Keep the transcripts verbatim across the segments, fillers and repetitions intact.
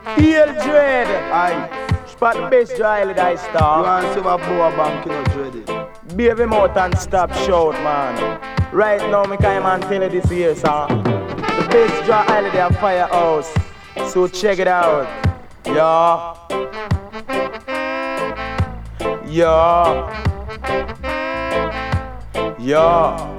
Feel dread. Aye. Spot the best dry die You star. want to see what boy bank you know dreaded. Baby mouth and stop shout, man. Right now, me come and tell you this here, sir. The best dry island there firehouse. So check it out. Yeah. Yeah. Yeah.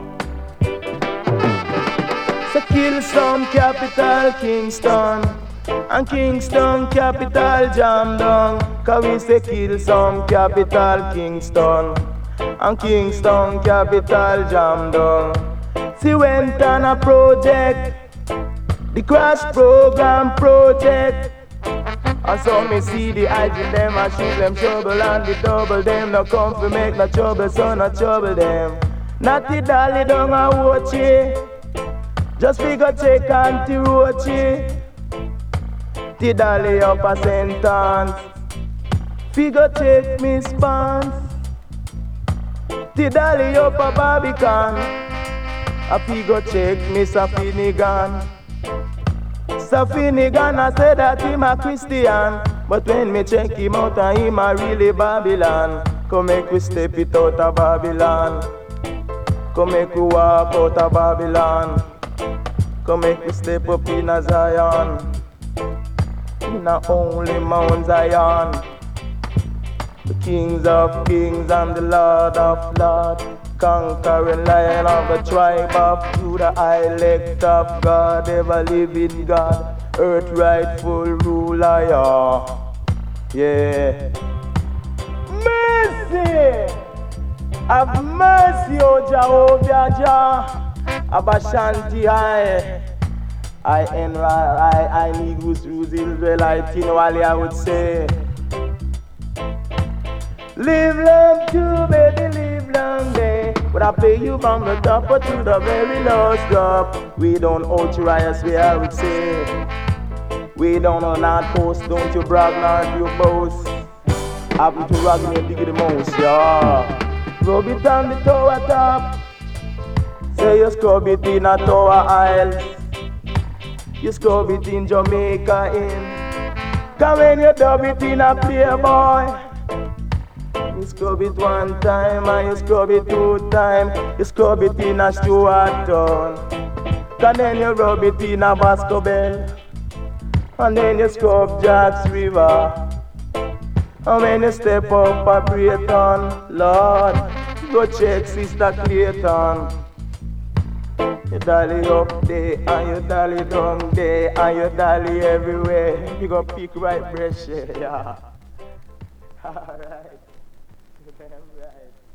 So kill some capital Kingston, and Kingston capital jam down. Cause we say kill some capital Kingston, and Kingston capital jam down. She went on a project, the crash program project. And so me see the hygiene them and shoot them trouble, and the double them no come for make no trouble, so no trouble them. Natty dolly down a watch it, just figure check Auntie Roachie. The dolly up a sentence, figure check Miss Pants. The dolly up a Barbican, a figure check Miss Finnegan. So Finnegan I said that him a Christian, but when me check him out and him a really Babylon. Come make we step it out of Babylon. Come make we walk out of Babylon. Come make we step up in a Zion, in a only Mount Zion. The kings of kings and the Lord of lords, conquering lion of the tribe of Judah, elect of God, ever living God, earth rightful ruler, yeah. Yeah. Mercy! Have mercy, O Jehovah Jah. Abashanti I I N I I need who's who's Israelite, you know, Ali I would say. Live long too, baby, live long day. But I pay you from the top or to the very lowest drop. We don't hold you riots, we I would say. We don't know not post, don't you brag, not you boast. Happen to rock me and dig the most, yeah. Rub it on the tower top. Say you scrub it in a Tower Isle, you scrub it in Jamaica in. Come when you dub it in a Playboy, you scrub it one time and you scrub it two times. You scrub it in a Stuart Town, and then you rub it in a Vasco Bell, and then you scrub Jacks River. And when you step up a Brayton, Lord, go check Sister Clayton. You dolly up there, and you dolly down there, and you dolly everywhere. You go pick right breath, yeah. Alright. Damn right.